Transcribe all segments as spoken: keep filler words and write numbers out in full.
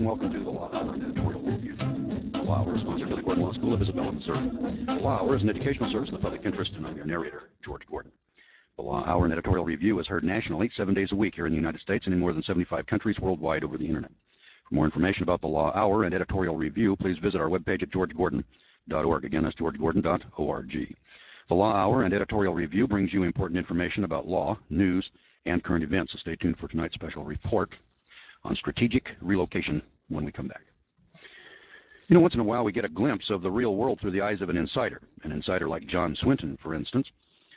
and welcome to the Law Hour and Editorial Review. The Law Hour is sponsored by the Gordon Law School of Isabella, Missouri. The Law Hour is an educational service in the public interest, and I'm your narrator, George Gordon. The Law Hour and Editorial Review is heard nationally seven days a week here in the United States and in more than seventy-five countries worldwide over the Internet. For more information about the Law Hour and Editorial Review, please visit our webpage at george gordon dot org. Again, that's george gordon dot org. The Law Hour and Editorial Review brings you important information about law, news, and current events. So stay tuned for tonight's special report on strategic relocation when we come back. You know, once in a while we get a glimpse of the real world through the eyes of an insider, an insider like John Swinton, for instance.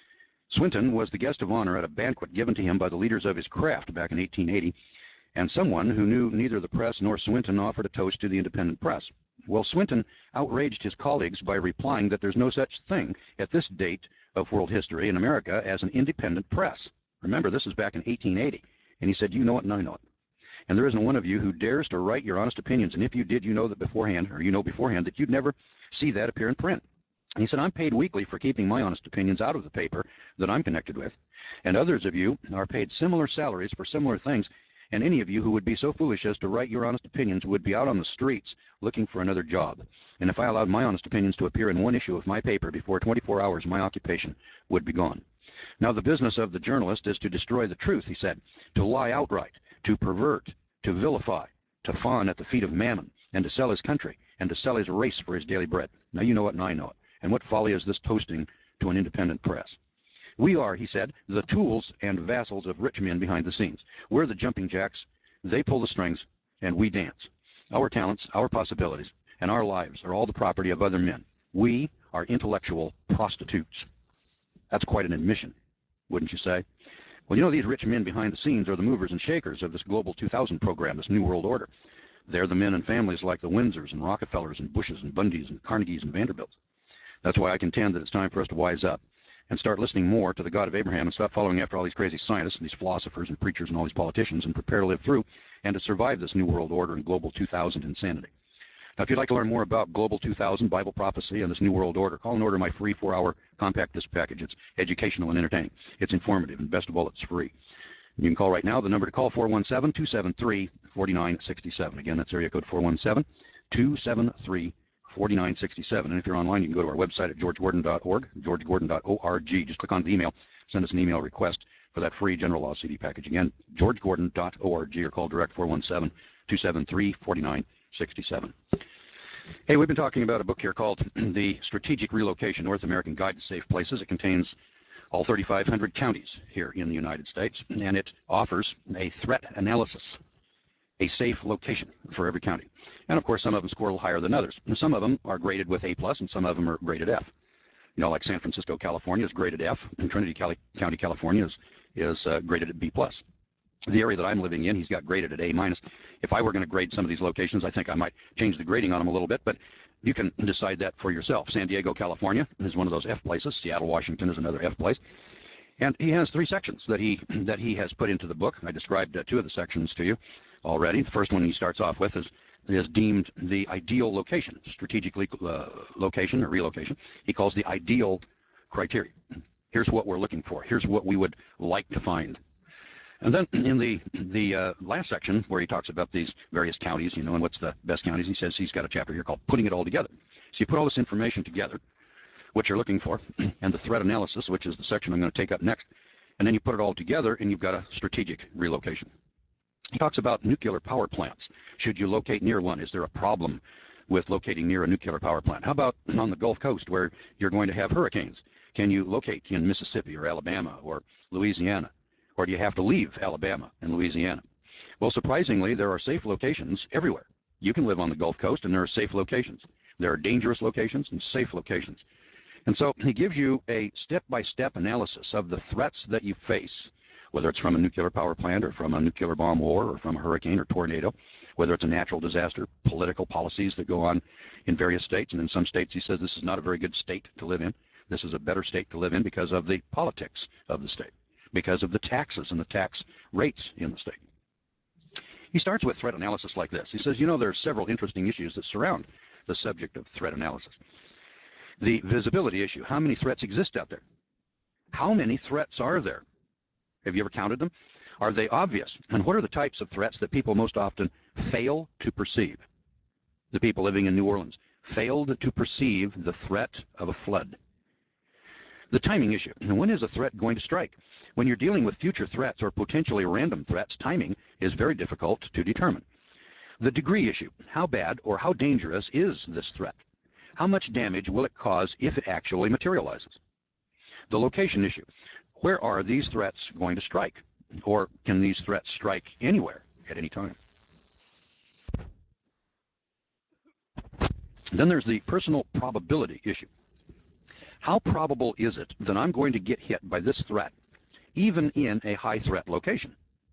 Swinton was the guest of honor at a banquet given to him by the leaders of his craft back in eighteen eighty, and someone who knew neither the press nor Swinton offered a toast to the independent press. Well, Swinton outraged his colleagues by replying that there's no such thing at this date of world history in America as an independent press. Remember, this is back in eighteen eighty, and he said, you know it and I know it. And there isn't one of you who dares to write your honest opinions, and if you did, you know that beforehand, or you know beforehand, that you'd never see that appear in print. And he said, I'm paid weekly for keeping my honest opinions out of the paper that I'm connected with, and others of you are paid similar salaries for similar things, and any of you who would be so foolish as to write your honest opinions would be out on the streets looking for another job. And if I allowed my honest opinions to appear in one issue of my paper before twenty-four hours, my occupation would be gone. Now, the business of the journalist is to destroy the truth, he said, to lie outright, to pervert, to vilify, to fawn at the feet of Mammon, and to sell his country, and to sell his race for his daily bread. Now, you know it and I know it. And what folly is this toasting to an independent press? We are, he said, the tools and vassals of rich men behind the scenes. We're the jumping jacks, they pull the strings, and we dance. Our talents, our possibilities, and our lives are all the property of other men. We are intellectual prostitutes. That's quite an admission, wouldn't you say? Well, you know, these rich men behind the scenes are the movers and shakers of this Global two thousand program, this New World Order. They're the men and families like the Windsors and Rockefellers and Bushes and Bundys and Carnegies and Vanderbilts. That's why I contend that it's time for us to wise up and start listening more to the God of Abraham and stop following after all these crazy scientists and these philosophers and preachers and all these politicians and prepare to live through and to survive this New World Order and Global two thousand insanity. Now, if you'd like to learn more about Global two thousand, Bible prophecy, and this New World Order, call and order my free four-hour compact disc package. It's educational and entertaining. It's informative, and best of all, it's free. You can call right now. The number to call, four one seven, two seven three, four nine six seven. Again, that's area code four one seven, two seven three, four nine six seven. And if you're online, you can go to our website at george gordon dot org, george gordon dot org. Just click on the email, send us an email request for that free general law C D package. Again, george gordon dot org, or call direct four one seven, two seven three, four nine six seven. Hey, we've been talking about a book here called The Strategic Relocation, North American Guide to Safe Places. It contains all thirty-five hundred counties here in the United States, and it offers a threat analysis, a safe location for every county. And of course, some of them score a little higher than others. And some of them are graded with A plus, and some of them are graded F. You know, like San Francisco, California is graded F, and Trinity County, California is, is uh, graded at B plus. The area that I'm living in, he's got graded at A minus. If I were going to grade some of these locations, I think I might change the grading on them a little bit, but you can decide that for yourself. San Diego, California is one of those F places. Seattle, Washington is another F place. And he has three sections that he that he has put into the book. I described uh, two of the sections to you already. The first one he starts off with is is deemed the ideal location, strategically uh, location or relocation. He calls the ideal criteria. Here's what we're looking for. Here's what we would like to find. And then in the the uh, last section where he talks about these various counties, you know, and what's the best counties, he says he's got a chapter here called Putting It All Together. So you put all this information together, what you're looking for, and the threat analysis, which is the section I'm going to take up next, and then you put it all together and you've got a strategic relocation. He talks about nuclear power plants. Should you locate near one? Is there a problem with locating near a nuclear power plant? How about on the Gulf Coast where you're going to have hurricanes? Can you locate in Mississippi or Alabama or Louisiana? Or do you have to leave Alabama and Louisiana? Well, surprisingly, there are safe locations everywhere. You can live on the Gulf Coast, and there are safe locations. There are dangerous locations and safe locations. And so he gives you a step-by-step analysis of the threats that you face, whether it's from a nuclear power plant or from a nuclear bomb war or from a hurricane or tornado, whether it's a natural disaster, political policies that go on in various states. And in some states, he says this is not a very good state to live in. This is a better state to live in because of the politics of the state, because of the taxes and the tax rates in the state. He starts with threat analysis like this. He says, you know, there are several interesting issues that surround the subject of threat analysis. The visibility issue. How many threats exist out there? How many threats are there? Have you ever counted them? Are they obvious? And what are the types of threats that people most often fail to perceive. The people living in New Orleans failed to perceive the threat of a flood. The timing issue. When is a threat going to strike? When you're dealing with future threats or potentially random threats, timing is very difficult to determine. The degree issue. How bad or how dangerous is this threat? How much damage will it cause if it actually materializes? The location issue. Where are these threats going to strike? Or can these threats strike anywhere at any time? Then there's the personal probability issue. How probable is it that I'm going to get hit by this threat, even in a high threat location?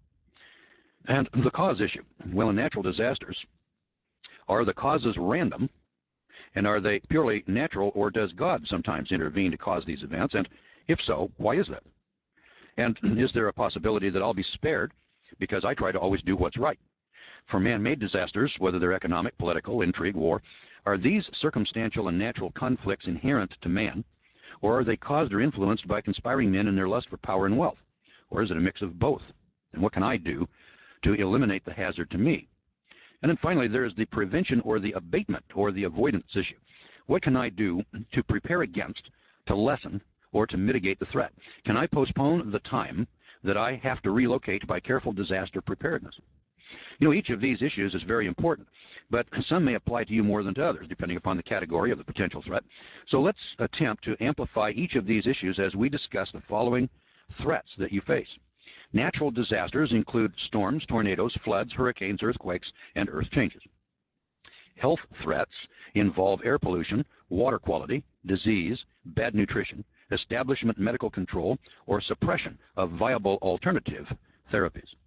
And the cause issue. Well, in natural disasters, are the causes random, and are they purely natural, or does God sometimes intervene to cause these events? And if so, why is that? And is there a possibility that I'll be spared because I try to always do what's right? For man-made disasters, whether they're economic, political, intrigue, war, are these circumstantial and natural conflicts inherent to man, or are they caused or influenced by conspiring men in their lust for power and wealth? Or is it a mix of both? And what can I do to eliminate the hazard to me? And then finally, there's the prevention or the abatement or the avoidance issue. What can I do to prepare against, to lessen, or to mitigate the threat? Can I postpone the time that I have to relocate by careful disaster preparedness? You know, each of these issues is very important, but some may apply to you more than to others, depending upon the category of the potential threat. So let's attempt to amplify each of these issues as we discuss the following threats that you face. Natural disasters include storms, tornadoes, floods, hurricanes, earthquakes, and earth changes. Health threats involve air pollution, water quality, disease, bad nutrition, establishment medical control, or suppression of viable alternative therapies.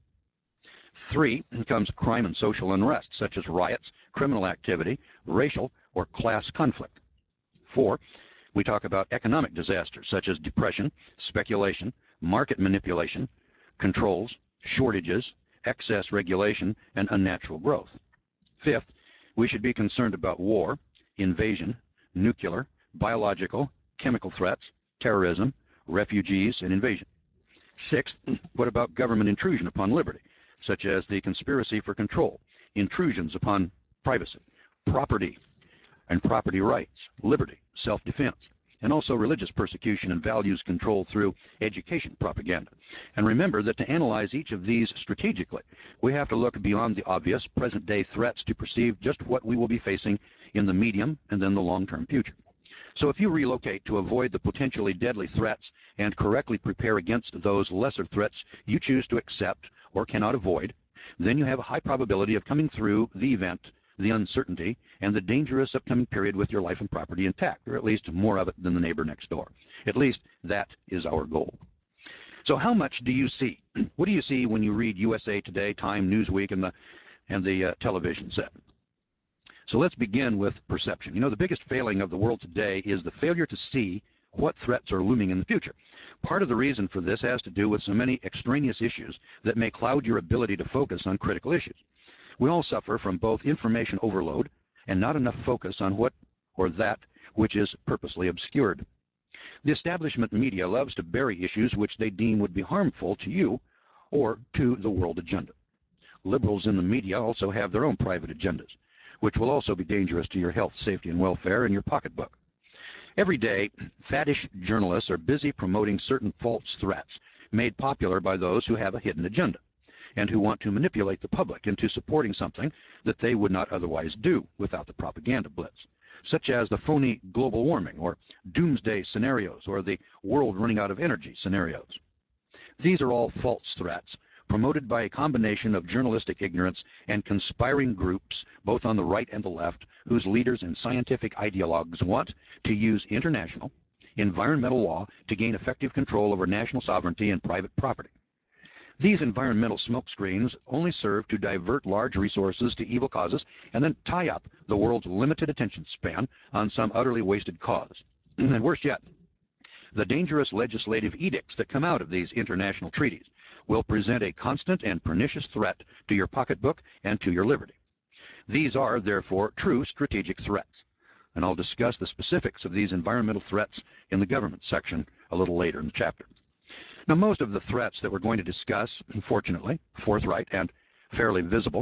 Three comes crime and social unrest, such as riots, criminal activity, racial or class conflict. Four, we talk about economic disasters, such as depression, speculation, market manipulation, controls, shortages, excess regulation, and unnatural growth. Fifth, we should be concerned about war, invasion, nuclear, biological, chemical threats, terrorism, refugees, and invasion. Sixth, what about government intrusion upon liberty, such as the conspiracy for control, intrusions upon privacy, property and property rights, liberty, self-defense, and also religious persecution and values control through education propaganda. And remember that to analyze each of these strategically, we have to look beyond the obvious present-day threats to perceive just what we will be facing in the medium and then the long-term future. So if you relocate to avoid the potentially deadly threats and correctly prepare against those lesser threats you choose to accept or cannot avoid, then you have a high probability of coming through the event, the uncertainty, and the dangerous upcoming period with your life and property intact, or at least more of it than the neighbor next door. At least that is our goal. So how much do you see? What do you see when you read U S A Today, Time, Newsweek, and the, and the uh, television set? So let's begin with perception. You know, the biggest failing of the world today is the failure to see what threats are looming in the future. Part of the reason for this has to do with so many extraneous issues that may cloud your ability to focus on critical issues. We all suffer from both information overload and not enough focus on what or that which is purposely obscured. The establishment media loves to bury issues which they deem would be harmful to you or to the world agenda. Liberals in the media also have their own private agendas, which will also be dangerous to your health, safety, and welfare and your pocketbook. Every day, faddish journalists are busy promoting certain false threats made popular by those who have a hidden agenda and who want to manipulate the public into supporting something that they would not otherwise do without the propaganda blitz, such as the phony global warming or doomsday scenarios or the world running out of energy scenarios. These are all false threats promoted by a combination of journalistic ignorance and conspiring groups, both on the right and the left, whose leaders and scientific ideologues want to use international, environmental law to gain effective control over national sovereignty and private property. These environmental smokescreens only serve to divert large resources to evil causes and then tie up the world's limited attention span on some utterly wasted cause. And worse yet, the dangerous legislative edicts that come out of these international treaties will present a constant and pernicious threat to your pocketbook and to your liberty. These are, therefore, true strategic threats, and I'll discuss the specifics of these environmental threats in the government section a little later in the chapter. Now, most of the threats that we're going to discuss, unfortunately, forthright and fairly visible,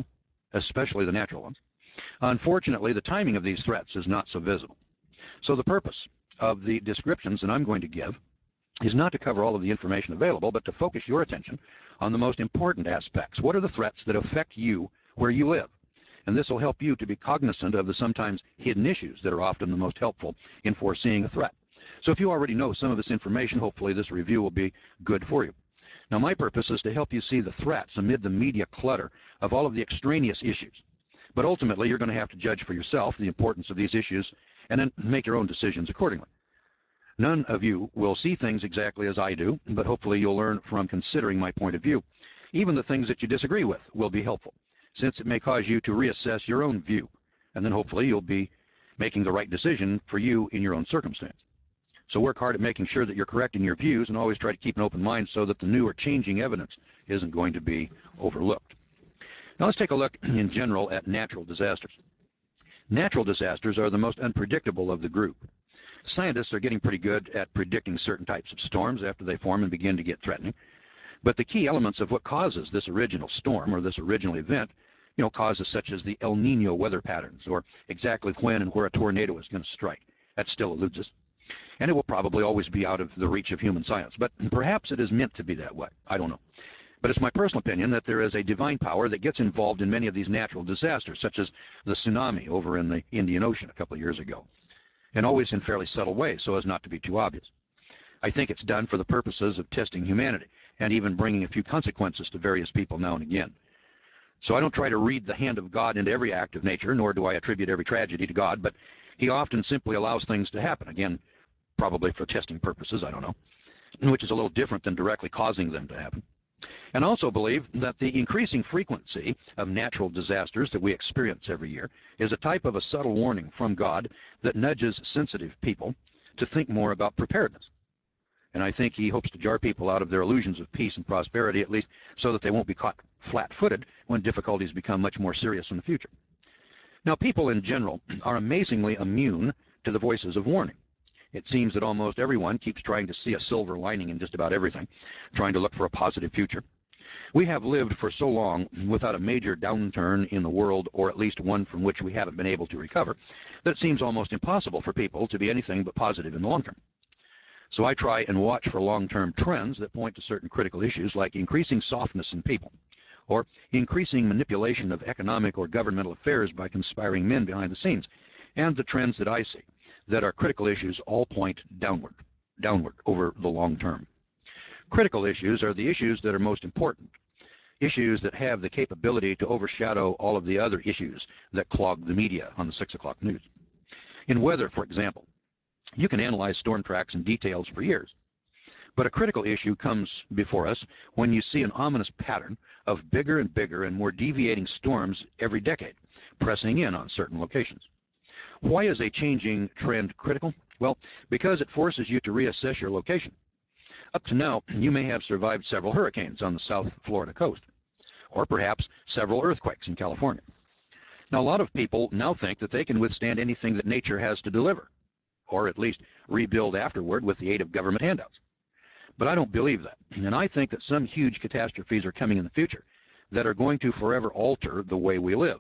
especially the natural ones. Unfortunately, the timing of these threats is not so visible. So the purpose of the descriptions that I'm going to give is not to cover all of the information available, but to focus your attention on the most important aspects. What are the threats that affect you where you live? And this will help you to be cognizant of the sometimes hidden issues that are often the most helpful in foreseeing a threat. So if you already know some of this information, hopefully this review will be good for you. Now, my purpose is to help you see the threats amid the media clutter of all of the extraneous issues. But ultimately, you're going to have to judge for yourself the importance of these issues and then make your own decisions accordingly. None of you will see things exactly as I do, but hopefully you'll learn from considering my point of view. Even the things that you disagree with will be helpful, since it may cause you to reassess your own view, and then hopefully you'll be making the right decision for you in your own circumstance. So work hard at making sure that you're correct in your views, and always try to keep an open mind so that the new or changing evidence isn't going to be overlooked. Now let's take a look in general at natural disasters. Natural disasters are the most unpredictable of the group. Scientists are getting pretty good at predicting certain types of storms after they form and begin to get threatening. But the key elements of what causes this original storm or this original event, you know, causes such as the El Nino weather patterns or exactly when and where a tornado is going to strike, that still eludes us. And it will probably always be out of the reach of human science. But perhaps it is meant to be that way. I don't know. But it's my personal opinion that there is a divine power that gets involved in many of these natural disasters, such as the tsunami over in the Indian Ocean a couple of years ago, and always in fairly subtle ways so as not to be too obvious. I think it's done for the purposes of testing humanity and even bringing a few consequences to various people now and again. So I don't try to read the hand of God into every act of nature, nor do I attribute every tragedy to God, but he often simply allows things to happen, again, probably for testing purposes, I don't know, which is a little different than directly causing them to happen. And also believe that the increasing frequency of natural disasters that we experience every year is a type of a subtle warning from God that nudges sensitive people to think more about preparedness. And I think he hopes to jar people out of their illusions of peace and prosperity, at least so that they won't be caught flat-footed when difficulties become much more serious in the future. Now, people in general are amazingly immune to the voices of warning. It seems that almost everyone keeps trying to see a silver lining in just about everything, trying to look for a positive future. We have lived for so long without a major downturn in the world, or at least one from which we haven't been able to recover, that it seems almost impossible for people to be anything but positive in the long term. So I try and watch for long-term trends that point to certain critical issues like increasing softness in people, or increasing manipulation of economic or governmental affairs by conspiring men behind the scenes, and the trends that I see that are critical issues all point downward, downward over the long term. Critical issues are the issues that are most important, issues that have the capability to overshadow all of the other issues that clog the media on the six o'clock news. In weather, for example, you can analyze storm tracks and details for years. But a critical issue comes before us when you see an ominous pattern of bigger and bigger and more deviating storms every decade, pressing in on certain locations. Why is a changing trend critical? Well, because it forces you to reassess your location. Up to now, you may have survived several hurricanes on the South Florida coast, or perhaps several earthquakes in California. Now, a lot of people now think that they can withstand anything that nature has to deliver, or at least rebuild afterward with the aid of government handouts. But I don't believe that, and I think that some huge catastrophes are coming in the future that are going to forever alter the way we live.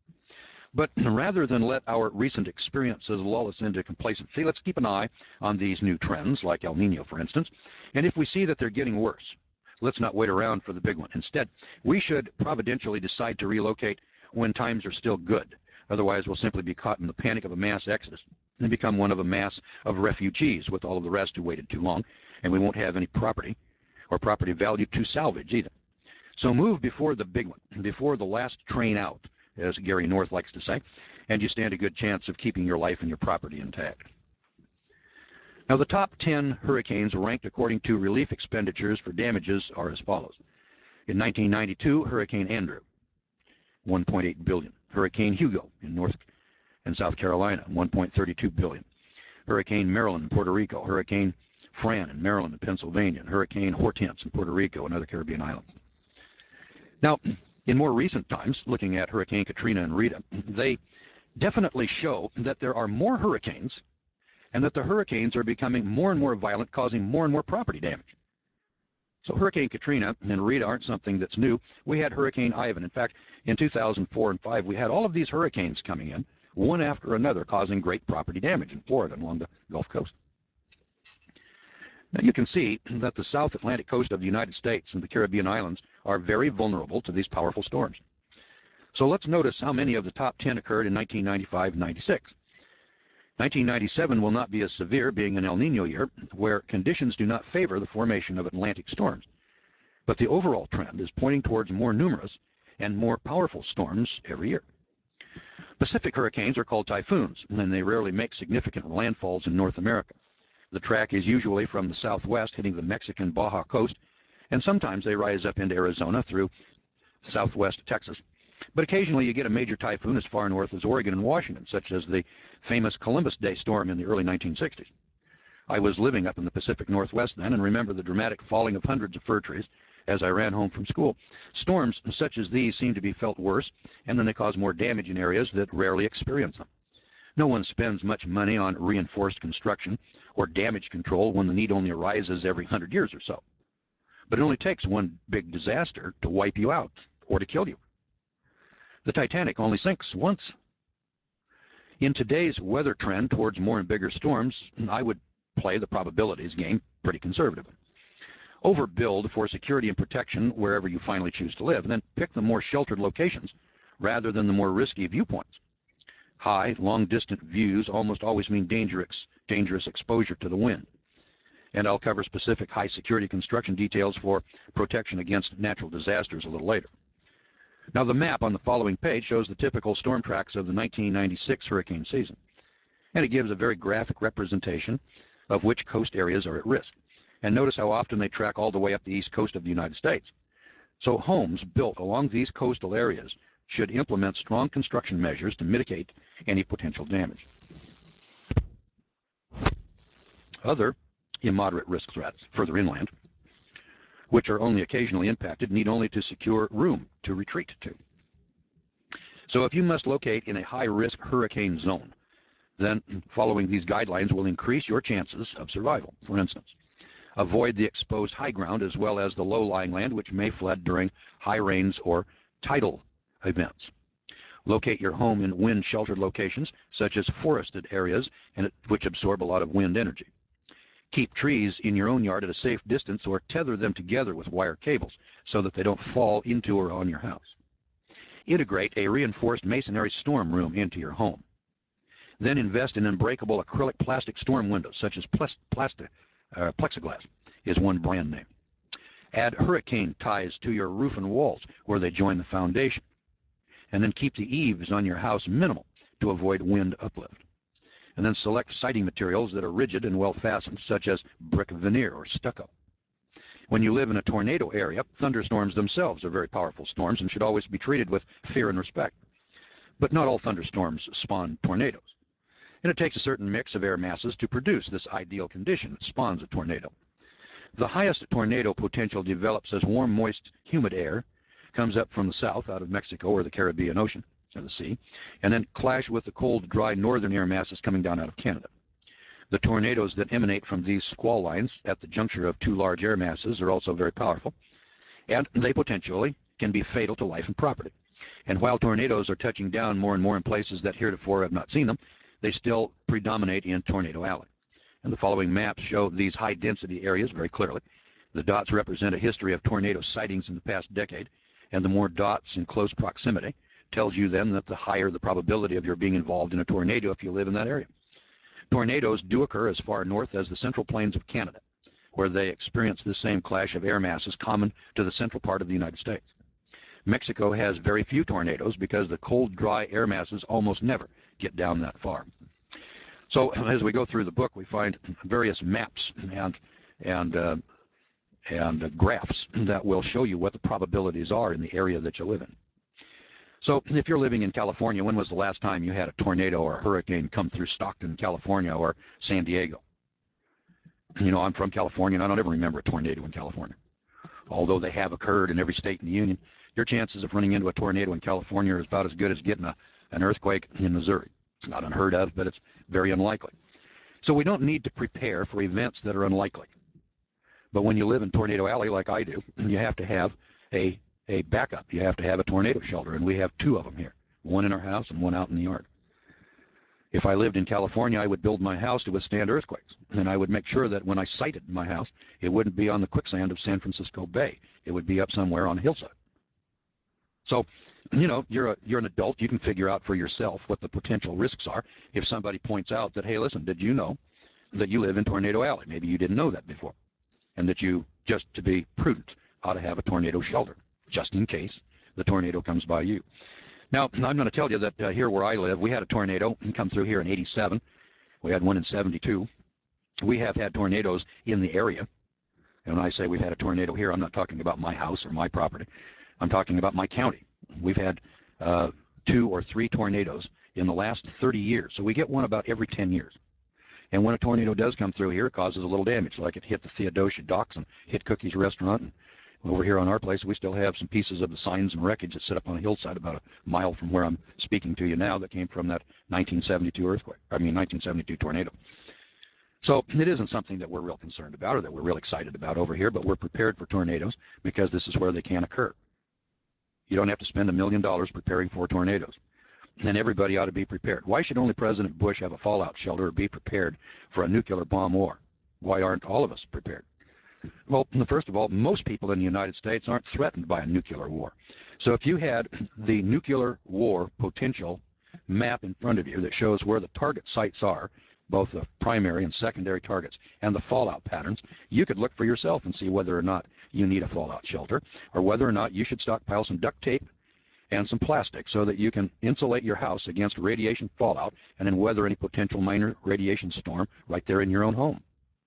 But rather than let our recent experiences lull us into complacency, let's keep an eye on these new trends, like El Nino, for instance, and if we see that they're getting worse, let's not wait around for the big one. Instead, we should providentially decide to relocate when times are still good. Otherwise, we'll simply be caught in the panic of a mass exodus and become one of a mass of refugees with all of the rest who waited too long, and we won't have any property or property value to salvage either. So move before the big one, before the last train out, as Gary North likes to say, and you stand a good chance of keeping your life and your property intact. Now, the top ten hurricanes ranked according to relief expenditures for damages are as follows. In nineteen ninety-two, Hurricane Andrew, one point eight billion dollars. Hurricane Hugo in North and South Carolina, one point three two billion dollars. Hurricane Marilyn in Puerto Rico. Hurricane Fran in Maryland and Pennsylvania. And Hurricane Hortense in Puerto Rico and other Caribbean islands. Now, in more recent times, looking at Hurricane Katrina and Rita, they definitely show that there are more hurricanes and that the hurricanes are becoming more and more violent, causing more and more property damage. So Hurricane Katrina and Rita aren't something that's new. We had Hurricane Ivan. In fact, in two thousand four and five, we had all of these hurricanes coming in, one after another, causing great property damage in Florida and along the Gulf Coast. Now you can see that the South Atlantic coast of the United States and the Caribbean islands are very vulnerable to these powerful storms. So let's notice how many of the top ten occurred in nineteen ninety-five and ninety-six. nineteen ninety-seven will not be as severe, being an El Nino year, where conditions do not favor the formation of Atlantic storms. But the overall trend is pointing towards more numerous and more powerful storms every year. Pacific hurricanes are called typhoons, and they rarely make significant landfalls in North America. The track is usually from the southwest, hitting the Mexican Baja coast, and sometimes they rise up into Arizona through southwest Texas. But occasionally you get a major typhoon as far north as Oregon and Washington, such as the famous Columbus Day storm in the early nineteen sixties. I was living up in the Pacific Northwest then and remember the dramatic falling of hundreds of fir trees as I ran home from school. Storms such as these seem to be felt worse, and then they cause more damage in areas that rarely experience them. No one spends much money on reinforced construction or damage control when the need only arises every hundred years or so. But it only takes one big disaster to wipe you out or to kill you. The Titanic only sinks once. In today's weather trend towards more and bigger storms, I would play the probabilities game pretty conservatively. Overbuild for security and protection wherever you finally choose to live, and then pick the more sheltered locations rather than the more risky viewpoints. High, long-distant views almost always mean dangerous, dangerous exposure to the wind. And I'll cover specific high-security construction details for protection against natural disasters a little later. Now the map on the following page shows the typical storm tracks of the nineteen ninety-six hurricane season, and it gives a very graphic representation of which coast areas are at risk. And notice how often they track all the way up the east coast of the United States. So homes built along these coastal areas should implement strong construction measures to mitigate any potential damage. Other immoderate risk threats further inland, which are only occasionally impacted, need only to secure room to retreat to. So if you must locate in a high-risk hurricane zone, then following these guidelines will increase your chances of survival. For instance, avoid the exposed high ground as well as the low-lying land which may flood during high rains or tidal events. Locate your home in wind-sheltered locations such as forested areas and which absorb a lot of wind energy. Keep trees in your own yard at a safe distance or tether them together with wire cables so that they don't fall into or on your house. Integrate a reinforced masonry storm room into your home. Then invest in unbreakable acrylic plastic storm windows such as plastic, uh, plexiglass is one brand name. Add hurricane ties to your roof and walls where they join the foundation. And then keep the eaves on your house minimal to avoid wind uplift. And then select siding materials that are rigid and well fastened, such as brick veneer or stucco. When you live in a tornado area, thunderstorms themselves are very powerful storms and should always be treated with fear and respect. But not all thunderstorms spawn tornadoes. And it takes a certain mix of air masses to produce this ideal condition that spawns a tornado. The highest tornado potential develops as warm, moist, humid air comes up from the south out of Mexico or the Caribbean Ocean or the sea, and then clash with the cold, dry northern air masses coming down out of Canada. The tornadoes that emanate from these squall lines at the juncture of two large air masses are also very powerful, and they potentially can be fatal to life and property. And while tornadoes are touching down more and more in places that heretofore have not seen them, they still predominate in Tornado Alley. And the following maps show these high-density areas very clearly. The dots represent a history of tornado sightings in the past decade, and the more dots in close proximity tells you then that the higher the probability of your being involved in a tornado if you live in that area. Tornadoes do occur as far north as the central plains of Canada, where they experience the same clash of air masses common to the central part of the United States. Mexico has very few tornadoes because the cold, dry air masses almost never get down that far. So as we go through the book, we find various maps and, and, uh, and uh, graphs that will show you what the probabilities are in the area that you live in. So if you're living in California, when was the last time you had a tornado or a hurricane come through Stockton, California, or San Diego? You know, I'm from California, and I don't ever remember a tornado in California. Although they have occurred in every state in the Union, your chances of running into a tornado in California is about as good as getting a, an earthquake in Missouri. It's not unheard of, but it's very unlikely. So we don't need to prepare for events that are unlikely. But when you live in Tornado Alley like I do, you have to have a, a backup. You have to have a tornado shelter, and we have two of them here, one in our house and one out in the yard. If I lived in California, I would build my house to withstand earthquakes, and I would make sure that when I sited my house, it wouldn't be on the quicksand of San Francisco Bay. It would be up somewhere on a hillside. So, you know, you're a, you're an adult. You can figure out for yourself what the potential risks are. If somebody points out that, hey, listen, did you know that you live in Tornado Alley? Maybe you didn't know that before, and that you, just to be prudent, ought to have a tornado shelter, just in case the tornado comes by you. Now, I'm going to tell you that uh, here where I live, we had a tornado come through here in eighty-seven. We had one in seventy-two. We have had tornadoes in the area. And when I say we've had a tornado here, I'm not talking about my house or my property. I'm talking about my county. We've had uh, two or three tornadoes in the last thirty years. So we get one about every ten years. And when a tornado does come through here, it causes a little damage, like it hit the Theodosia docks and hit Cookie's restaurant. And over here on our place, we still have some pieces of the signs and wreckage that sit up on a hillside about a mile from where I'm speaking to you now that came from that nineteen seventy-two earthquake, I mean nineteen seventy-two tornado. So it isn't something that we're real concerned about or that we're real excited about over here, but we're prepared for tornadoes because this is where they can occur. You don't have to spend a million dollars preparing for tornadoes. And everybody ought to be prepared. Why should only President Bush have a fallout shelter or be prepared for a nuclear bomb war? Why aren't all of us prepared? Well, first of all, most people in the United States aren't threatened by a nuclear war. So if you had the nuclear war potential map in front of you that shows where the target sites are, both the primary and secondary targets, and the fallout patterns, you could look for yourself and see whether or not you need a fallout shelter, or whether or not you should stockpile some duct tape and some plastic so that you can insulate your house against radiation fallout and then weather any potential minor radiation storm right there in your own home.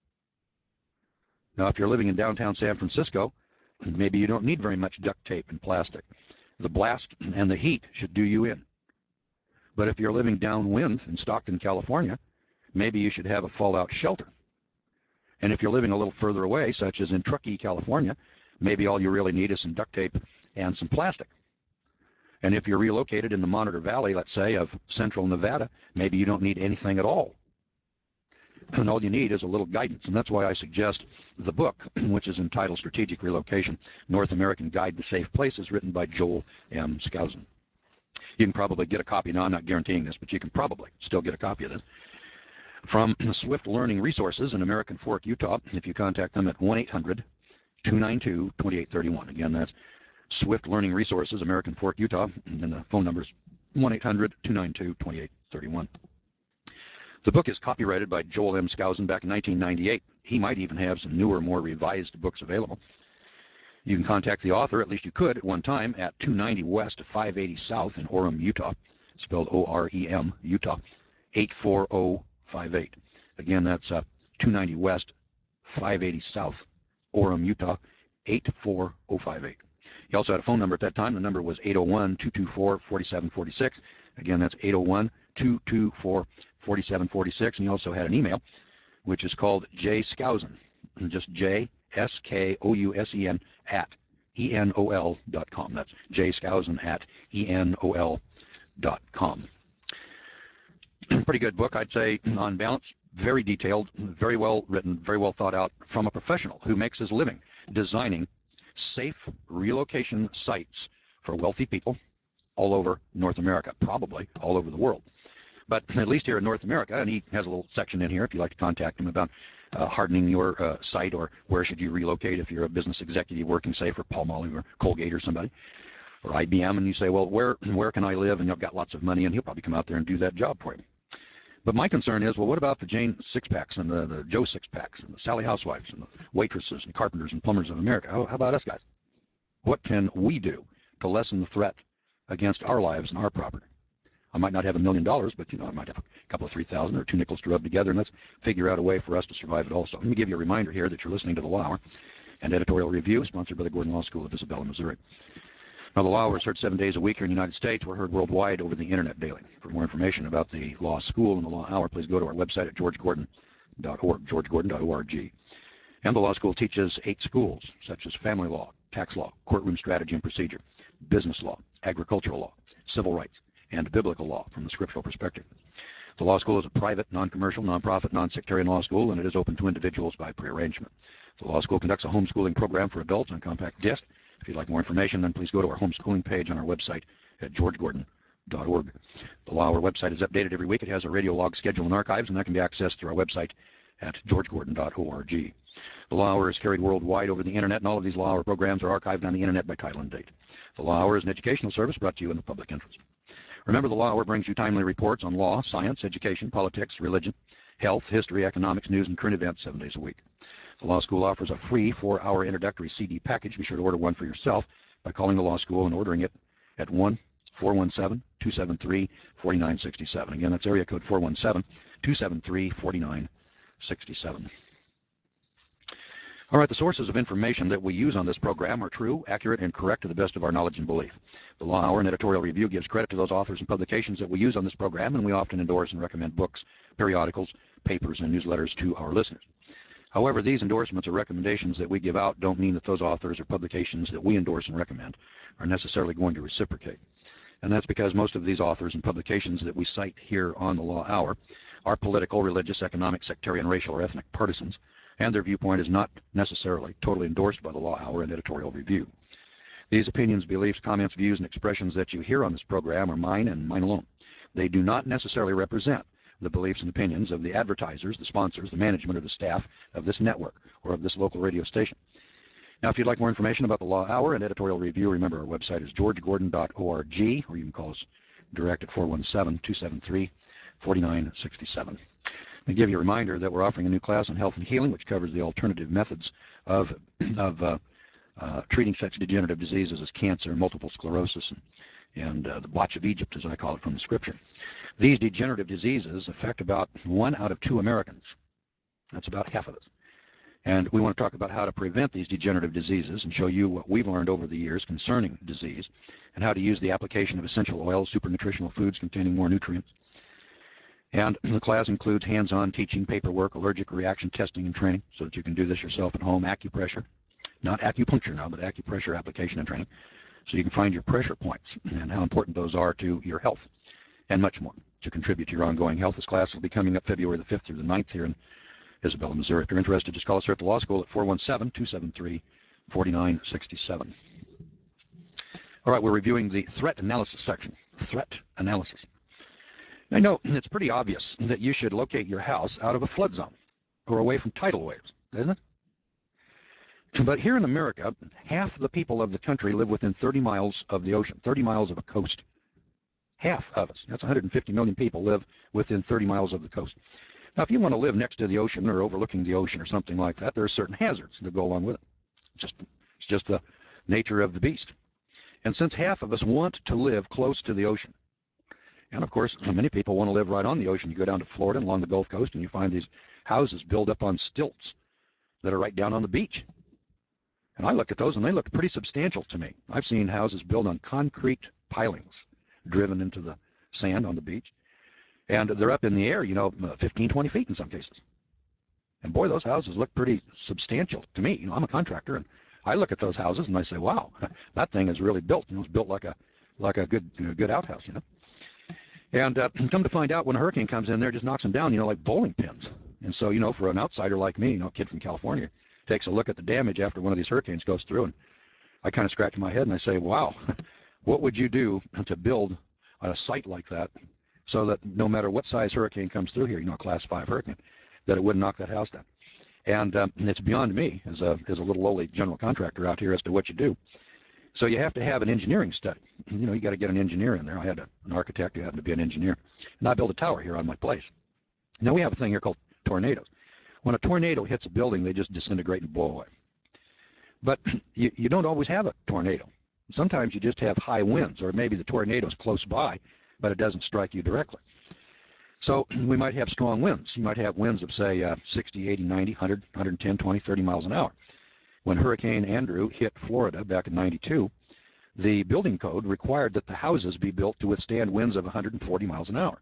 Now, if you're living in downtown San Francisco, maybe you don't need very much duct tape and plastic. The blast and the heat should do you in. But if you're living downwind in Stockton, California, maybe you should have a fallout shelter. And if you're living a little further away, such as in Truckee, California, maybe all you really need is some duct tape and some plastic. And if you're relocated in the Monitor Valley, let's say, of central Nevada, maybe you don't need anything at all. And all you need is a little guidance. And that's why I suggest the book, which is entitled Strategic Relocation, North American Guide to Safe Places, written by Joel M. Skousen. You can probably get a copy. Now, I'm not guaranteeing this, but you can probably still get a copy of this from Swift Learning Resources in American Fork, Utah, if you contact them at one eight hundred, two nine two, two eight three one. Again, that's Swift Learning Resources, American Fork, Utah, and the phone number is one eight hundred, two nine two, two eight three one. The book is copyrighted by Joel M. Skousen back in nineteen ninety-eight. He might even have some newer, more revised books available. You can contact the author, at least you could at one time, at two ninety West, five eighty South in Orem, Utah, spelled O R E M, Utah, eight four zero five eight. Again, that's uh, two ninety West, five eighty South, Orem, Utah, eight four zero five eight. He also had a phone number at that time. The number was eight oh one, two two four, four seven four six. Again, that's eight oh one, two two four, four seven four six. And he also had an email, which is called J Skousen, just J S K O U S E N at E N O L dot com. That's J Skousen at E N O L dot com. Pretty good book, I'd say, on balance. Very detailed, very well written, very well thought out from a professional who makes his living designing safe relocation sites for wealthy people all over North America, probably all over the world. But at least here in North America, and he has a little section in here if you'd like to contact him about uh, hardening your uh, site, or where should you relocate if you're a business executive working, say, for Palmolive or Colgate or somebody, or I B M, and you say, well, where where can I live? And you've got lots of money, and he'll probably come out there and do that job for you. But my concern is, well, what about the Jane Sixpacks and the, the Joe Sixpacks and the Sally Housewives and the waitresses and carpenters and plumbers of America? How, how about us guys? What can we do to lessen the threat against our lives and our property? I might not have a million dollars, but, you know, I might have a couple of three thousand or two nickels to rub together, and let's figure out a way for us to survive it also. Let me give you a reminder here that you're listening to The Law Hour, and editorial review sponsored by the Gordon Law School of Isabella, Missouri. Now, The Law Hour is heard seven days a week here in the United States. We're heard worldwide over the internet daily. For more information about the Law School and The Law Hour, please go to our website at george gordon dot org, george gordon dot org. And the Law School teaches eight schools, such as family law, tax law, courtroom strategy and procedure, business law, agricultural law, civil rights, and biblical law from the scriptural perspective. The law school is a private, non-commercial, non-profit, non-sectarian law school, and it is open to individuals by prearrangement. The law school conducts a homeschooling program for adults on compact disc. If you'd like more information, then please go to our homeschooling page on our website at george gordon dot org. The Law Hour website is updated every week. It has a radio log schedule and archives, and that can be accessed through our website at george gordon dot org. The Law Hour is carried worldwide over the internet, and all of these Law Hour programs are archived on the internet by title and date. The Law Hour is an educational service brought to you in the public interest. Remember, the Law Hour brings you timely reports on law, science, education, politics, religion, health, history, economics, news, and current events seven days a week. The Law School offers a free four-hour introductory C D package. Be sure to order one for yourself by calling the Law School and ordering it at one four one seven, two seven three, four nine six seven. Again, that's area code four one seven, two seven three, four nine six seven. All right, the sources of information that we use on this program are true, accurate, and correct to the best of our knowledge and belief. The Law Hour and Editorial Review gives credit to those authors and publications that we use on this program, and we often endorse and recommend books, periodicals, papers, and newsletters to our listeners. However, these endorsements or recommendations that we give out don't mean that those authors or publications that we endorse and recommend are necessarily going to reciprocate. And that's because most of these authors and publications that we cite here on the Law Hour are political, religious, economic, sectarian, racial, or ethnic partisans, and their viewpoint is not necessarily totally endorsed by the Law Hour and Editorial Review. These opinions, beliefs, comments, views, and expressions that you hear on this program are mine and mine alone. They do not necessarily represent the beliefs and opinions of the advertisers, the sponsors, the management, or the staff of this network or of this local radio station. Now, if you'd like more information about the Law Hour and Editorial Review, remember our website is george gordon dot org, or you can call us direct at four one seven, two seven three, four nine six seven. Let me give you a reminder that we're offering a new class on health and healing, which covers the alternative methods of, of uh, uh, treating such degenerative diseases as cancer, multiple sclerosis, and, and uh, the botch of Egypt, as I call it from the scripture. These degenerative diseases affect about one out of two Americans. That's about half of us. And we want to talk about how to prevent these degenerative diseases and show you what we've learned over the years concerning disease and how to use the application of essential oils, super nutritional foods containing more nutrients. And the class includes hands-on teaching, paperwork, allergic reaction testing and training so that you can do this yourself at home, acupressure, not acupuncture now, but acupressure application and training, so you can find your pressure points and how important those are to your health and much more to contribute to your ongoing health. This class will be coming up February the fifth through the ninth here in Isabella, Missouri. If you're interested, just call us here at the Law School at four one seven, two seven three, four nine six seven. All right, we're reviewing the threat analysis section. Threat analysis. I know it's pretty obvious that you should locate your house out of a flood zone or away from tidal waves, isn't it? But here in America, half the people of the country live within thirty miles of the ocean, thirty miles of a coast. Half of us, that's one hundred fifty million people, live within thirty miles of the coast. Now, if you want to live next to the ocean or overlooking the ocean or something like that, there are certain hazards that go along with it. It's just, it's just the nature of the beast. And since half of us want to live close to the ocean, and of course, many people want to live right on the ocean. You go down to Florida and along the Gulf Coast and you find these houses built up on stilts that are right down on the beach. And I looked at those and they looked pretty substantial to me. I've seen houses built on concrete pilings driven into the sand on the beach. And they're up in the air, you know, fifteen, twenty feet in some cases. And boy, those houses look pretty substantial to me. You know, I'm a contractor, and I look at those houses and I say, wow, that thing is really built. You know, it's built like a like a good you know, good outhouse, you know. And uh, come to find out, when a hurricane comes in there, it just knocks them down, you know, like bowling pins. And so, you know, for an outsider like me, you know, a kid from California, takes a look at the damage after one of these hurricanes goes through, and I kind of scratch my head and I say, wow, what would you do to build on a site like that so that no matter what size hurricane comes through here, you know, a class five hurricane, that it wouldn't knock that house down? And um, it's beyond me as a, as a little lowly general contractor out here as to what you do. So you have to have an engineering study. You know, you got to get an engineer in there. I had a, an architect who happened to be an engineer. And I built a tower here on my place. Now we have a thing here called tornadoes. When a tornado hits a building, they just disintegrate and blow away. But you, you don't always have a tornado. Sometimes you just have high winds, or maybe the tornado is close by, but it doesn't strike you directly. So we might have strong winds. You might have winds of, say, uh, sixty, eighty, ninety, one hundred, one ten, twenty, thirty miles an hour. When Hurricane Andrew hit Florida back in ninety-two, the building code required that the houses be built to withstand winds of one hundred forty miles an hour.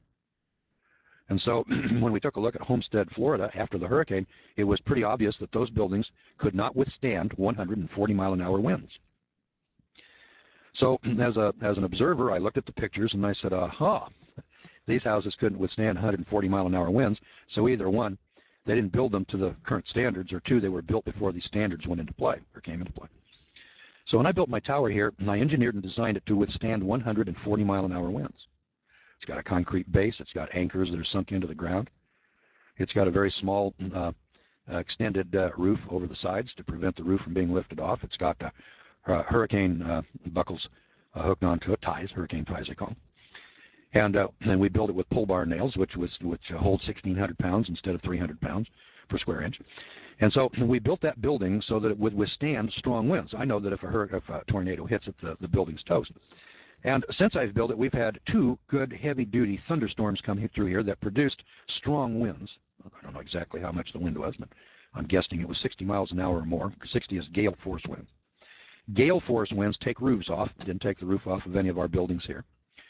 And so when we took a look at Homestead, Florida, after the hurricane, it was pretty obvious that those buildings could not withstand one hundred forty mile an hour winds. So as, a, as an observer, I looked at the pictures and I said, aha, these houses couldn't withstand one hundred forty mile an hour winds. So either one, they didn't build them to the current standards, or two, they were built before these standards went into play or came into play. So when I built my tower here, I engineered and designed it to withstand one hundred forty mile an hour winds. It's got a concrete base. It's got anchors that are sunk into the ground. It's got a very small uh, uh, extended uh, roof over the sides to prevent the roof from being lifted off. It's got uh, uh, hurricane uh, buckles uh, hooked onto it, ties, hurricane ties they call them. And uh, then we built it with pull bar nails, which was which uh, hold sixteen hundred pounds instead of three hundred pounds per square inch. And so we built that building so that it would withstand strong winds. I know that if a, hur- if a tornado hits it, the, the building's toast. And since I've built it, we've had two good heavy-duty thunderstorms come through here that produced strong winds. I don't know exactly how much the wind was, but I'm guessing it was sixty miles an hour or more. sixty is gale force winds. Gale force winds take roofs off. Didn't take the roof off of any of our buildings here.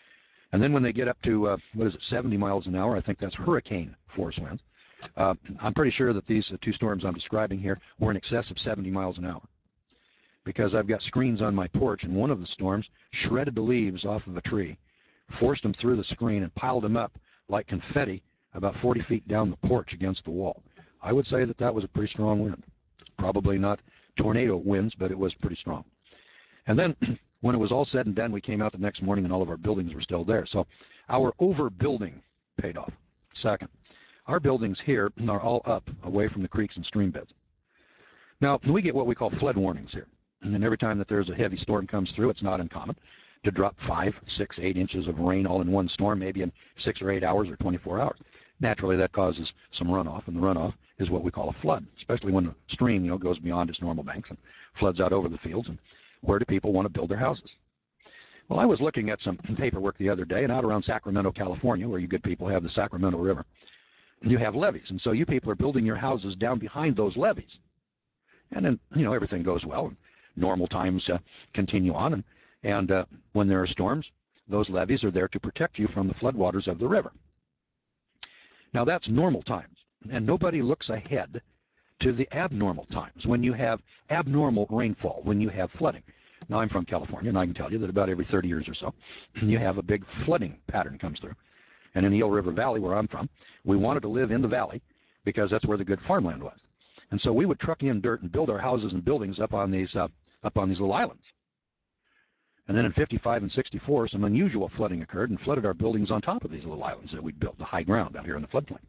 And then when they get up to, uh, what is it, seventy miles an hour, I think that's hurricane force winds. Uh, I'm pretty sure that these uh, two storms I'm describing here were in excess of seventy miles an hour, because I've got screens on my porch, and one of the storms shredded the leaves off of a tree, forced them through the screen, and piled them up like confetti about forty feet down the porch against the wall. I would say that that was a pretty strong wind. Probably not tornado winds, but it was pretty strong. And then when it was all said and done, we came out the next morning and all of our buildings were still there. So our overbuilding paid off. Second, our buildings here are all up away from the creeks and stream beds. Now, we get what we call flood warnings here. And then every time that there's a heavy storm comes through, it's not uncommon to drop five, six, eight inches of rain all in one storm, maybe in six or eight hours or twenty-four hours. Naturally, that causes some runoff, and the runoff is what we call a flood, especially when the stream, you know, goes beyond its normal banks and floods out over the fields. And where do people want to build their houses? Well, I was looking at some paperwork the other day, and out around Sacramento, California, where you good people have the Sacramento River, you have levees. And so you people are building your houses down behind those levees. And then, you know, everything goes well, and normal times uh, continue on. And, and uh, when there are storms, those levees are there to protect you from the floodwaters of the river. Now, that's normal times, and nobody looks ahead to the abnormal times, when you have abnormal rainfall, when you have flooding. Now, I'm from California, and I can tell you that about every thirty years or so, you have a big flooding pattern comes through. And in the Eel River Valley, where I'm from, we wanted to live in the valley because that's where the good farmland was. And so we would truck in dirt and build our houses and buildings up on these uh, up on these little islands. And then in fifty-five and sixty-four, some unusual flooding occurred and flooded our buildings on top of these little islands that we'd built, the high ground out here in the floodplain.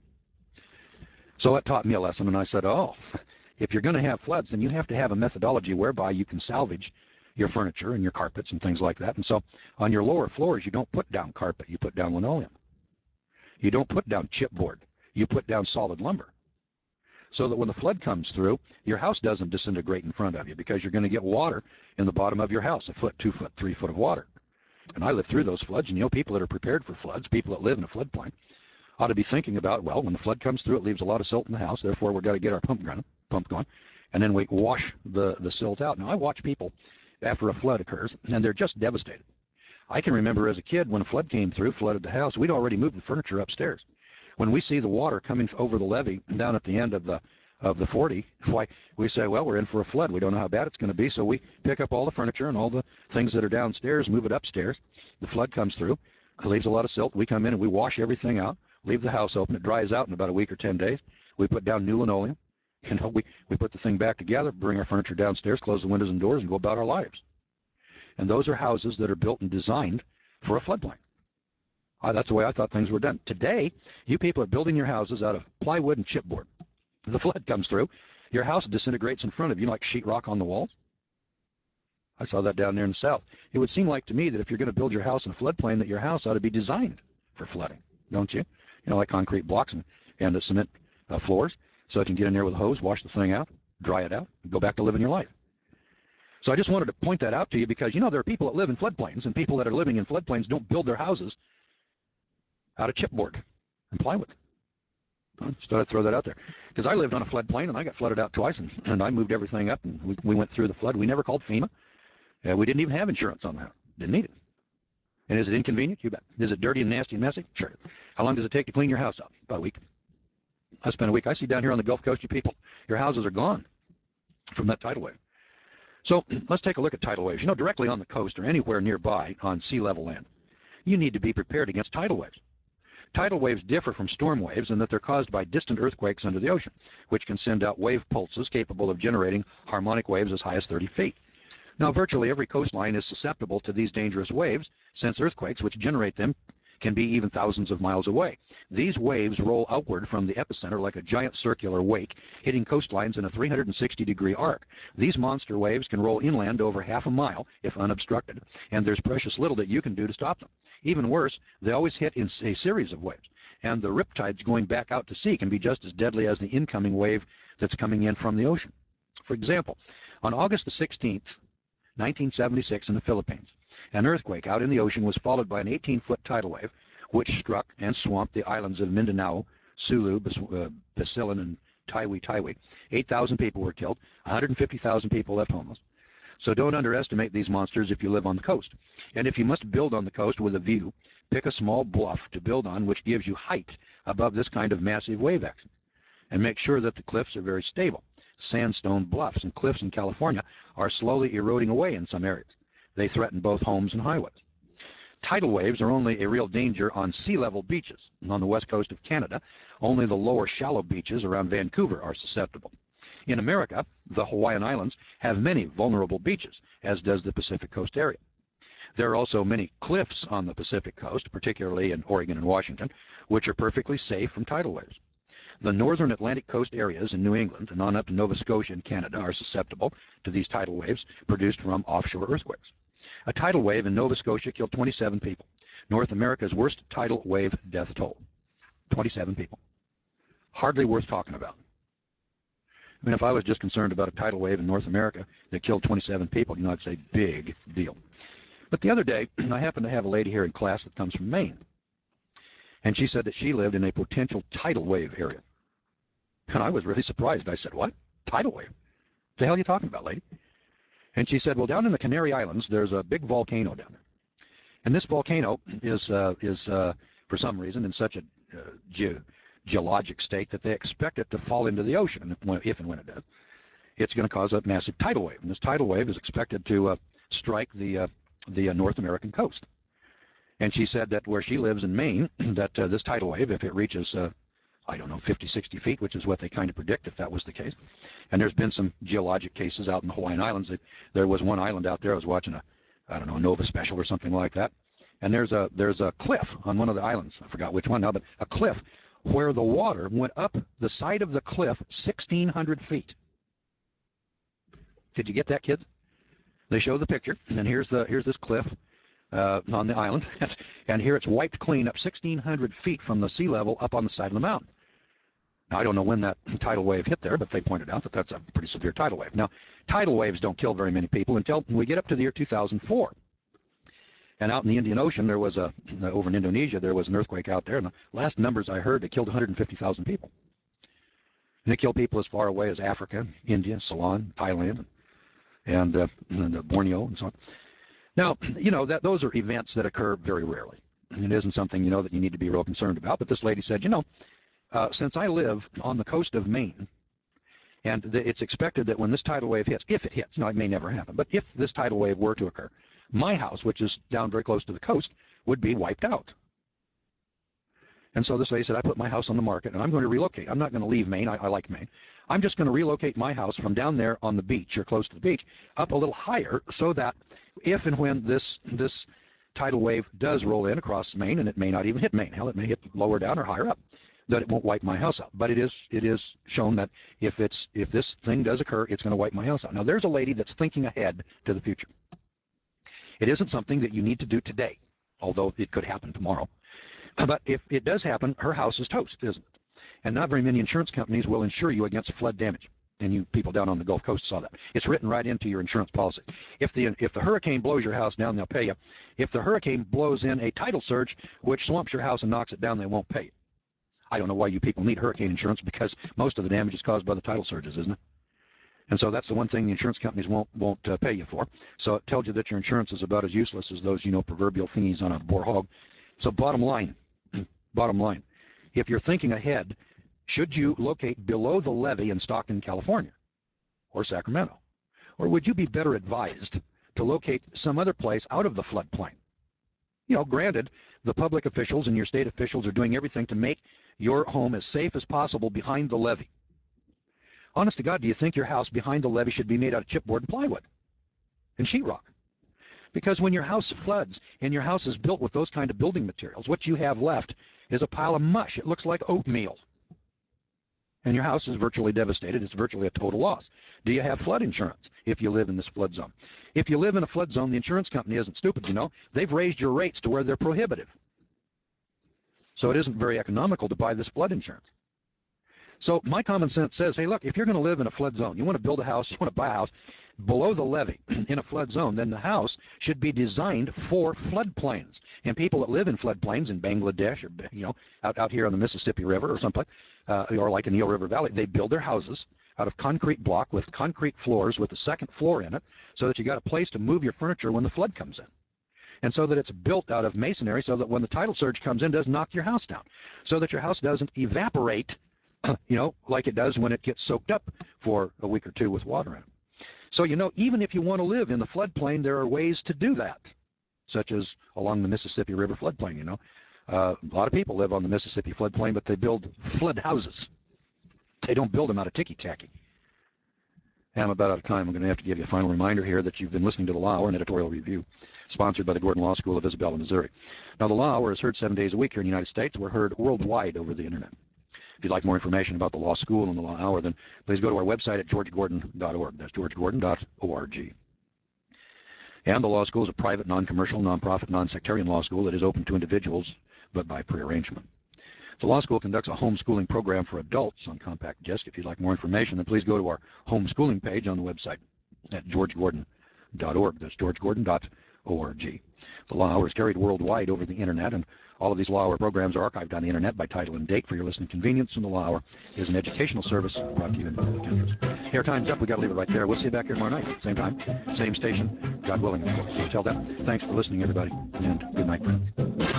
So that taught me a lesson, and I said, oh, if you're going to have floods, then you have to have a methodology whereby you can salvage your furniture and your carpets and things like that. And so on your lower floors, you don't put down carpet, you put down linoleum. You don't put down chipboard, you put down solid lumber. So that when the flood comes through, your house doesn't disintegrate in front of you, because you're going to get water in the bottom of your house, a foot, two foot, three foot of water. And I lived through those floods, and you know, people that are prepared for floods, people that live in a floodplain, ought to be thinking about, well, when the flood comes through, it leaves a lot of silt in the house, therefore we've got to get our pump going, pump going, and then we wash the, the silt out. Now, I watch people after a flood occurs, and they're just devastated. I can remember as a kid when a flood came through, flooded the house, we'd already moved the furniture upstairs. When we see the water coming over the levee down at the end of the of the forty, why, we say, well, we're in for a flood. We don't know how bad it's going to be, so we pick up all the furniture and all the things that are downstairs, move it upstairs. The flood comes through, it leaves a lot of silt. We come in and we wash everything out, leave the house open. It dries out in about a week or ten days. We put down new linoleum. You know, we, we put the thing back together, bring our furniture downstairs, close the windows and doors, and go about our lives. And those are houses that are built and designed for a floodplain. Uh, that's the way I thought things were done. Today, you people are building your houses out of plywood and chipboard. The flood comes through, your house disintegrates in front of you like sheetrock on the walls. I saw that down there in the south. It would seem like to me that if you're going to build your house in a floodplain, that your house ought to be designed for flooding, don't you? You know, like concrete blocks and, and the cement uh, floors, so that you can get in there with a hose, wash the thing out, dry it out, and go back to living your life. So I just wanted to point that out to you, because, you know, there are people that live in floodplains, and people that are living in floodplains don't build their houses out of chipboard and plywood. I just thought I'd throw that out there, because I lived on a floodplain, and I got flooded out twice, and, and I moved everything up, and we, we went through the flood. We never called FEMA. Uh, we didn't even have insurance on that. Didn't need it. And is it inconvenient? You bet. Is it dirty and nasty and messy? Sure. How long does it take to clean your house up? About a week. I spent a week. I see down here on the Gulf Coast, you people, your houses are gone from that tidal wave. So let's take a look at tidal waves. You know, directly on the coast or anywhere nearby on sea level land, you need to be prepared against tidal waves. Tidal waves differ from storm waves in that they're caused by distant earthquakes under the ocean, which can send out wave pulses capable of generating harmonic waves as high as thirty feet. Now, virtually every coastline is susceptible to these dangerous waves, since earthquakes which generate them can be even thousands of miles away. These waves roll outward from the epicenter like a giant circular wake, hitting coastlines in a three hundred sixty degree arc. These monster waves can roll inland over half a mile if unobstructed, and there's precious little that you can do to stop them. Even worse, they always hit in a series of waves, and the riptides going back out to sea can be just as deadly as the incoming wave that's coming in from the ocean. For example, on August the sixteenth, nineteen seventy-six in the Philippines, an earthquake out in the ocean was followed by an eighteen foot tidal wave, which struck and swamped the islands of Mindanao, Sulu, Basilan, and Taiwi Taiwi. eight thousand people were killed, one hundred fifty thousand people left homeless. So don't underestimate these monsters if you live on the coast. And if you must build on the coast with a view, pick a small bluff to build on which gives you height above this kind of massive wave action. And make sure that the cliffs are very stable. Sandstone bluffs and cliffs in California are slowly eroding away in some areas. They threaten both homes and highways. Tidal waves are only a real danger on sea level beaches. On the west coast of Canada, only the lower shallow beaches around Vancouver are susceptible. In America, the Hawaiian Islands have many vulnerable beaches, as does the Pacific Coast area. There are also many cliffs on the Pacific Coast, particularly in Oregon and Washington, which are perfectly safe from tidal waves. The northern Atlantic coast areas in New England and on up to Nova Scotia and Canada are susceptible to these tidal waves produced from offshore earthquakes. A tidal wave in Nova Scotia killed twenty-seven people. North America's worst tidal wave death toll. twenty-seven people. Hardly worth talking about. I mean, if I was just concerned about a tidal wave in North America that killed twenty-seven people, you know, I'd say big deal. But the other day, I happened to have a lady here in class that comes from Maine. And she said that she lived in a potential tidal wave area. And I was really surprised. I said, what? Tidal wave? The hell are you talking about, lady? And she said, well, down in the Canary Islands, there's a big volcano down there. And this volcano is, uh, is uh, for some reason, in such a uh, ge geologic state that they expect it to fall into the ocean. And if, if and when it does, it's going to cause a massive tidal wave. And this tidal wave is expected to uh, strike the, uh, the uh, North American coast. And she said that where she lives in Maine, that uh, this tidal wave, if it reaches, uh, I don't know, fifty, sixty feet, which is what they kind of predict if that was the case. And there's been some geologic cases out in the Hawaiian Islands. There was one island out there, I was watching a, I don't know, a Nova special or something like that. And there's a, there's a cliff on one of the islands. I forgot which one now, but a cliff where the water went up the side of the cliff sixteen hundred feet. Did you get that, kids? They show the picture, and here's the here's this cliff uh, on the island, and here it's wiped clean up sixteen hundred feet from the sea level up on the side of the mountain. Now, I don't know when that tidal wave hit there, but they pointed out that that's a pretty severe tidal wave. Now, tidal waves don't kill very many people until we get up to the year two thousand four. And out in the Indian Ocean, there was a, over in Indonesia, there was an earthquake out there, and the last numbers I heard, it killed one hundred fifty thousand people. And it killed people as far away as Africa, India, Ceylon, Thailand, and, uh, and uh, Borneo, and so on. Now, you know, that those are events that occur very rarely. It isn't something, you know, that you need to be real concerned about. But this lady said, you know, uh, since I live on the coast of Maine, and the, it's expected that when this tidal wave hits, if it hits, now it may never happen, but if this tidal wave were to occur, my house, which is down very close to the coast, would be wiped out. And so this lady said, I put my house on the market, and I'm going to relocate. I'm not going to leave Maine. I, I like Maine. I'm just going to relocate my house from down there on the beach, or close to the beach, up a little higher, so that if and when this, this tidal wave does roll in across Maine, and it may not even hit Maine, hell, it may hit lower down or higher up, that it won't wipe my house out. But it is, it is shown that if, it's, if this thing does occur, it's going to wipe my house out. Now, there's a lady that's thinking ahead to the future. It isn't something that you need to do today, although it could happen tomorrow. But if it does happen, her house is toast, isn't it? And not very many insurance companies will insure you against flood damage. And you people down on the Gulf Coast saw that. It's written right into your insurance policy. If the if the hurricane blows your house down, they'll pay you. If the hurricane blows in a tidal surge, which swamps your house and knocks it down, they won't pay you. I don't know why you people need hurricane insurance, because most of the damage is caused by the tidal surges, isn't it? And so that's the one thing the insurance companies won't won't uh, pay you for. So it tells you that your insurance is about as useless as those, you know, proverbial thingies on a boar hog. So bottom line, bottom line, if you're thinking ahead, should you locate below the levee in Stockton, California, or Sacramento? Or would you be better advised to locate some other place out of the floodplain? You know, granted, the public officials and your state officials are doing everything to make your home as safe as possible behind the levee. Honest to God, do you think your house behind the levee should be made out of chipboard and plywood and sheetrock? Because when your house floods and your house is built with those kind of building materials, what you have left is a pile of mush. It looks like oatmeal. And your house is virtually devastated. It's virtually a total loss. Do you have flood insurance if you live in this flood zone? If you live in a flood zone, the insurance company isn't stupid, you know. They've raised your rates to where they're prohibitive. So it isn't very economical to buy this flood insurance. So my common sense says, hey, look, if you're going to live in a flood zone, you want to build a house, you want to buy a house below the levee in a flood zone, then the house should be designed for floodplains. And people that live in floodplains in Bangladesh or, you know, out, out here on the Mississippi River or someplace, uh, or like in the Eel River Valley, they build their houses out of concrete block with concrete floors with a second floor in it so that you got a place to move your furniture when the flood comes in. And so that it's built out of masonry so that when the tidal surge comes in, it doesn't knock your house down. So that your house doesn't evaporate, you know, like it does when it gets soaked up for a week or two with water in it. So, you know, even if you want to live in the floodplain, there are ways to do that, such as along the Mississippi River floodplain, you know. Uh, a lot of people live on the Mississippi floodplain, but they build flood houses. They don't build them out of ticky-tacky. And I'm about out of time. I'm going to have to give you a final reminder here that you've been listening to The Law Hour, an editorial review sponsored by the Gordon Law School of Isabella, Missouri. Now, The Law Hour is heard seven days a week here in the United States. We're heard worldwide over the Internet. If you'd like more information about the Law School and the Law Hour, then please go to our website at george gordon dot org. That's george gordon dot org. And the Law School is a private, non-commercial, non-profit, non-sectarian law school that is open to individuals, but by prearrangement. The Law School conducts a homeschooling program for adults on compact disc. If you'd like more information, then please go to our homeschooling page on the website at george gordon dot org. That's george gordon dot org. The Law Hour is carried worldwide over the Internet, and all of these Law Hour programs are archived on the Internet by title and date for your listening convenience, and the Law Hour is an educational service brought to you in the public interest. Here, time's up. We've got to leave it right there. We'll see you back here tomorrow night. Same time, same station, God willing, of course. So until then, thanks for listening, everybody, and good night, friends.